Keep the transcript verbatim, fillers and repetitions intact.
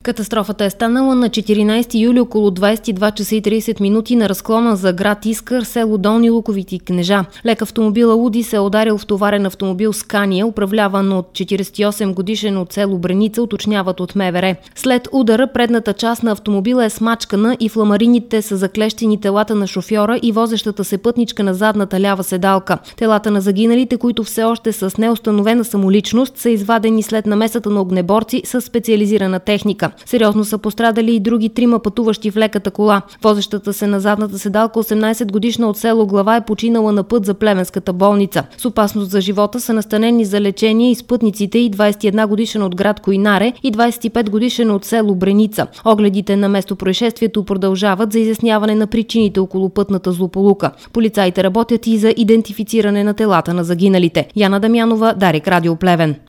Катастрофата е станала на четиринайсети юли около двайсет и два часа и трийсет минути на разклона за град Искър, село Долни Луковит, Кнежа. Лек автомобил Ауди се е ударил в товарен автомобил Скания, управляван от четирийсет и осем годишен от село Бреница, уточняват от МВР. След удара предната част на автомобила е смачкана и в ламарините са заклещени телата на шофьора и возещата се пътничка на задната лява седалка. Телата на загиналите, които все още с неустановена самоличност, са извадени след намесата на огнеборци с специализирана техника. Сериозно са пострадали и други трима пътуващи в леката кола. Возещата се на задната седалка осемнайсет годишна от село Глава е починала на път за плевенската болница. С опасност за живота са настанени за лечение и спътниците и двайсет и една годишен от град Койнаре и двайсет и пет годишен от село Бреница. Огледите на местопроизшествието продължават за изясняване на причините около пътната злополука. Полицаите работят и за идентифициране на телата на загиналите. Яна Дамянова, Дарик, Радио Плевен.